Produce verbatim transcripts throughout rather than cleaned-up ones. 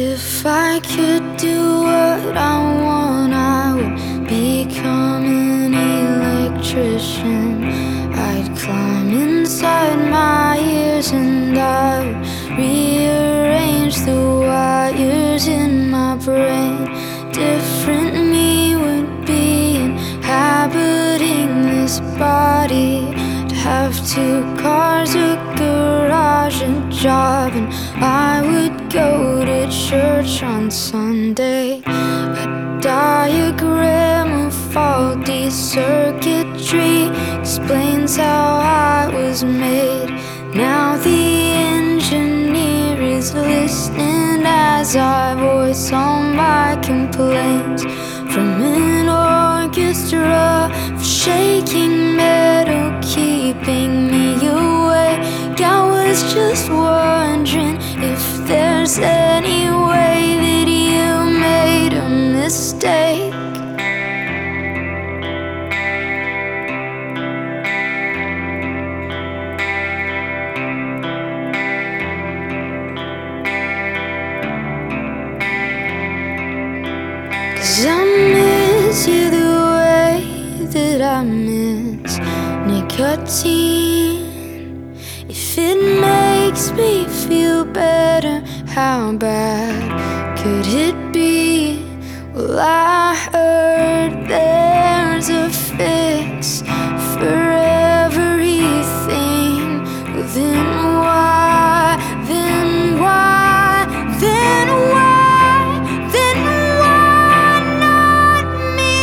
If I could do what I want, I would become an electrician. I'd climb inside my ears and I would rearrange the wires in my brain. Different me would be inhabiting this body. I'd have two cars, a garage, a job, and I would go to church on Sunday. A diagram of faulty circuitry explains how I was made. Now the engineer is listening as I voice all my complaints. From an orchestra of shaking metal keeping me awake, I was just wondering if there's any way that you made a mistake. 'Cause I miss you the way that I miss nicotine. If it makes me feel better, how bad could it be? Well, I heard there's a fix for everything. Well, then why, then why, then why, then why not me?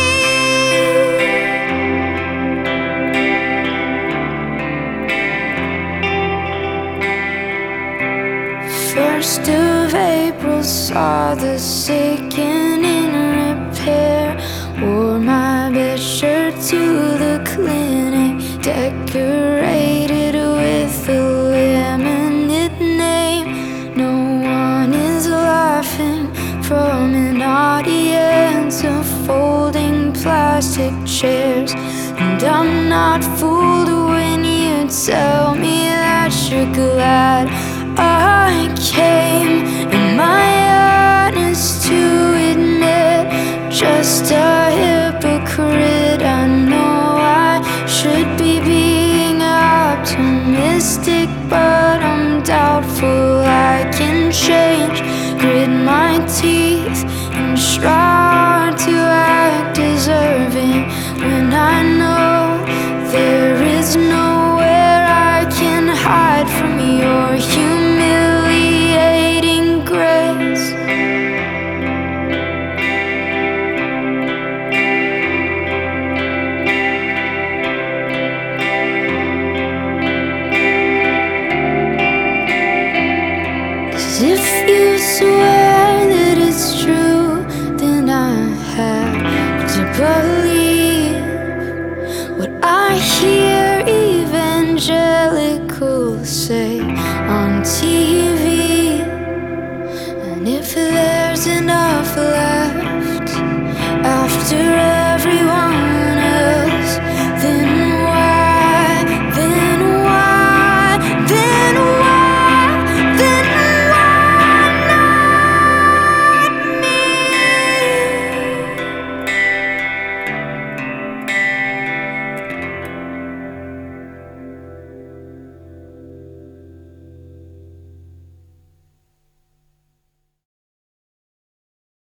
First of April saw the sick and in repair. Wore my best shirt to the clinic, decorated with a laminate name. No one is laughing from an audience of folding plastic chairs. And I'm not fooled when you tell me that you're glad I came. Am I honest to admit, just a hypocrite? I know I should be being optimistic, but I'm doubtful I can change. Grit my teeth and try to act deserving when I know there is nowhere I can hide from your humiliating grace. If you swear that it's true, then I have to believe what I hear evangelicals say on T V. And if there's enough